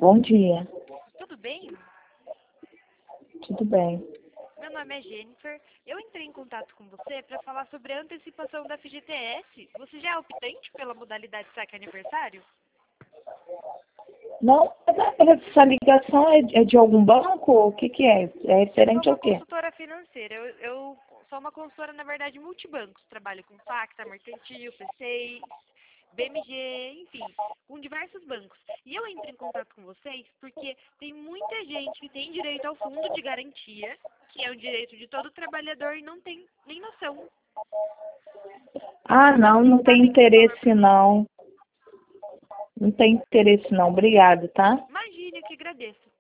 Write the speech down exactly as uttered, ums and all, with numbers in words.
Bom dia, Tudo bem? tudo bem. Meu nome é Jennifer. Eu entrei em contato com você para falar sobre a antecipação da F G T S. Você já é optante pela modalidade saque aniversário? Não, essa ligação é, é de algum banco? O que que é? É Eu sou referente uma ao quê? consultora financeira. Eu, eu sou uma consultora, na verdade, multibancos. Trabalho com Facta, Mercantil, P seis, B M G, enfim, com diversos bancos. E eu entro em contato com vocês porque tem muita gente que tem direito ao fundo de garantia, que é um direito de todo trabalhador e não tem nem noção. Ah, não, não tem Sabem que esse valor interesse não. Não tem interesse não. Obrigado, tá? Imagine, eu que agradeço.